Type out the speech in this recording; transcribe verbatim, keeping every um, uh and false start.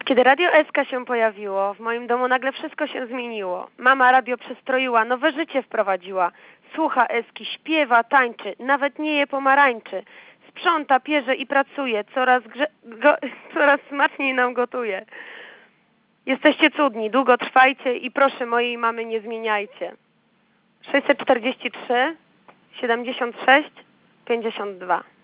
Kiedy Radio S K się pojawiło, w moim domu nagle wszystko się zmieniło. Mama radio przestroiła, nowe życie wprowadziła. Słucha Eski, śpiewa, tańczy, nawet nie je pomarańczy. Sprząta, pierze i pracuje, coraz, grze- go- coraz smaczniej nam gotuje. Jesteście cudni, długo trwajcie i proszę mojej mamy nie zmieniajcie. sześćset czterdzieści trzy, siedemdziesiąt sześć, pięćdziesiąt dwa